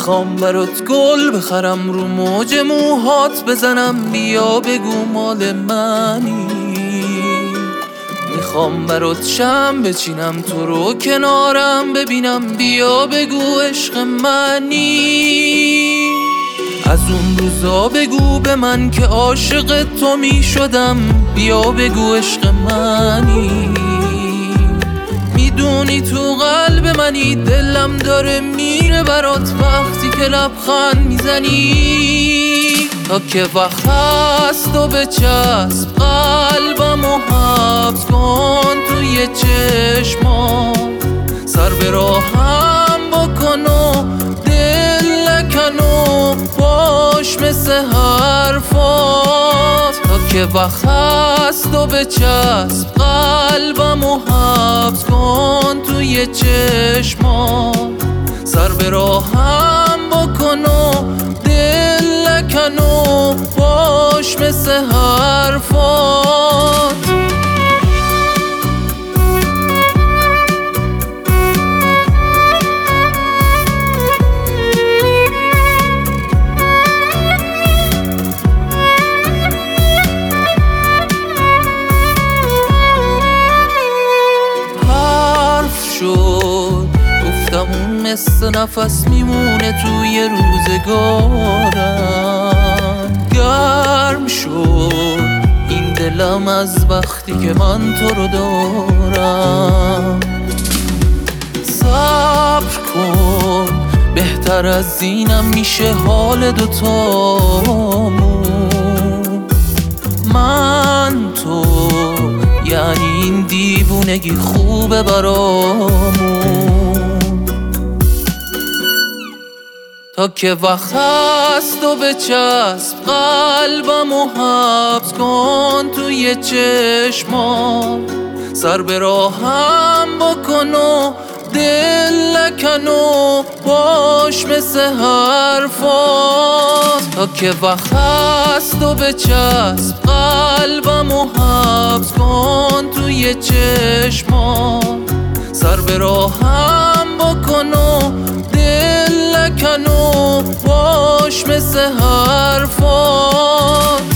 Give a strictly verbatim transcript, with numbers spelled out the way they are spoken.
میخوام برات گل بخرم، رو موج موهات بزنم، بیا بگو مال منی. میخوام برات شم بچینم، تو رو کنارم ببینم، بیا بگو عشق منی. از اون روزا بگو به من که عاشق تو میشدم، بیا بگو عشق منی. میدونی تو قلب منی، دلم داره میره برات وقتی که لبخند میزنی. تا که وقت هست و بچسب قلبم و حبس کن توی چشمات، سر به راهم بکن و دل نکن و باش مثل حرفات. تا که وقت هست و بچسب قلبم و حبس کن توی چشمات، سر به راهم بکن و دل نکن و باش مثل حرفات. گفتم اون مثل نفس میمونه توی روزگارم. گرم شد این دلم از وقتی که من تو رو دارم. صبر کن بهتر از اینم میشه حال دوتامون. من تو یعنی این دیوونگی خوبه برامون. تا که وقت هست و بچسب قلبم و حبس کن توی چشمات، سر به راهم بکن و دل نکن و باش مثل حرفات. تا که وقت هست و بچسب قلبم و حبس کن توی چشمات، سر به راهم بکن و دل نکن و باش مثل حرفات.